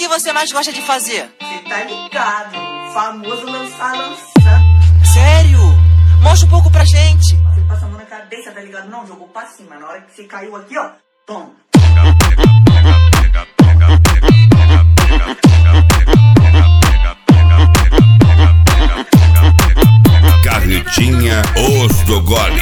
que você mais gosta de fazer? Cê tá ligado, o famoso lança. Sério? Mostra um pouco pra gente. Você passa a mão na cabeça, tá ligado? Não, jogou pra cima. Na hora que você caiu aqui, ó, toma. Carretinha Ostogoli.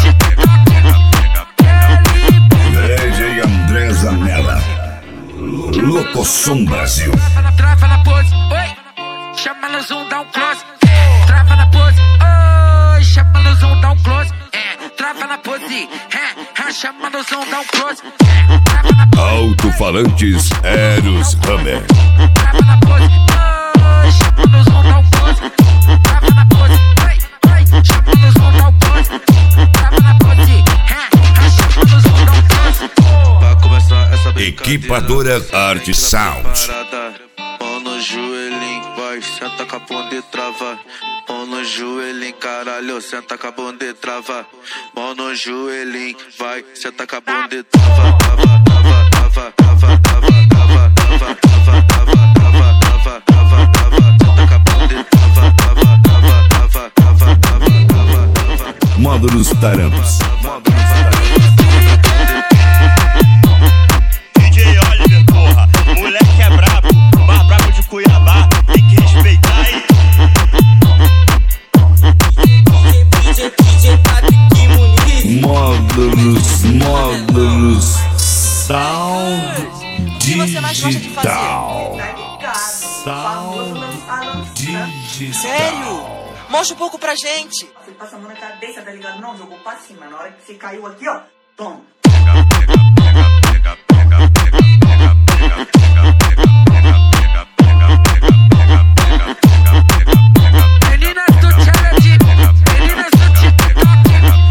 DJ André Zanella. Locosom Brasil. Trava na pose, oi. Chama no zoom, dá um close. Trava na pose, oi. Chama no zoom, dá um close. Trava na pose, chama no zoom, dá um close. Alto-falantes Eros Hammer. Trava na pose, oi. Chama no zoom, dá um close. Trava na pose, oi. Chama no zoom, dá um close. Trava na pose, chama no zoom, dá um close. Vai começar essa brincadeira. Equipadora Art Sound. Mão no joelhinho, vai, senta com a bunda e trava. Mão no joelhinho, caralho, senta com a bunda e trava. Mão no joelhinho, vai, senta com a bunda e trava. Módulos Tarampos. DJ Oliver, porra, moleque é brabo, mais brabo de Cuiabá, tem que respeitar aí. Módulos Sound O que você mais gosta de fazer? Digital. Tá ligado, o famoso lança. Digital. Sério? Mostra um pouco pra gente. Você passa a mão na cabeça, tá ligado? Não, jogou pra cima. Na hora que você caiu aqui, ó, toma. Meninas do challenge, meninas do TikTok,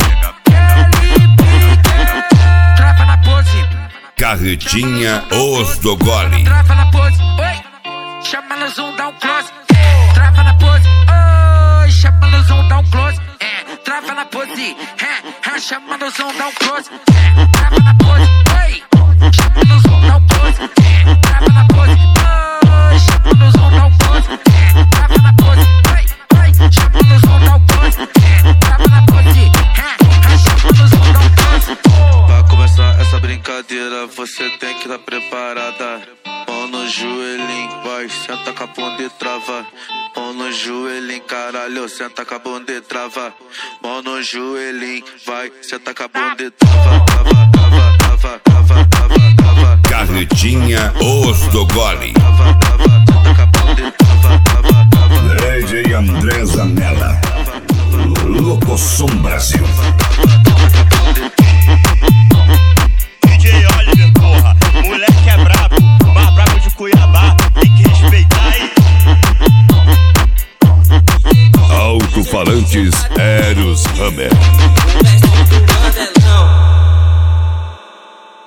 trava na pose. Carretinha Ostogoli. Trava na pose, oi. Chama no zoom, dá um close. Trava na pose, oi. Chama no zoom, dá um close. Trava na pose, chama no zoom, dá um close. Trava na pose, oi. Chama no zoom, dá um close. Trava na pose, oi. Chama no zoom, dá um close. Trava na pose, oi. Chama no zoom, dá um close. Trava na pose, chama no zoom, dá um close. Vai começar essa brincadeira, você tem que estar preparada. Mão no joelhinho, vai, senta com a bunda e trava. Mão no joelhinho, caralho, senta com a bunda e trava. Mão no joelhinho, vai, senta com a bunda e trava. Carretinha Ostogoli. DJ André Zanella. Locosom Brasil. DJ Oliver, porra, moleque é brabo, mais brabo de Cuiabá, tem que respeitar aí. Alto-falantes Eros Hammer.